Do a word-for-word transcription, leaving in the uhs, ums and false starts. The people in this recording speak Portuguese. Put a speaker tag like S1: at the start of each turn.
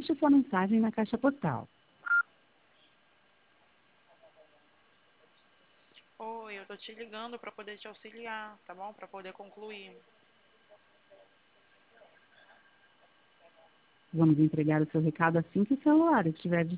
S1: Deixe sua mensagem na caixa postal.
S2: Oi, eu tô te ligando para poder te auxiliar, tá bom? Para poder concluir.
S1: Vamos entregar o seu recado assim que o celular estiver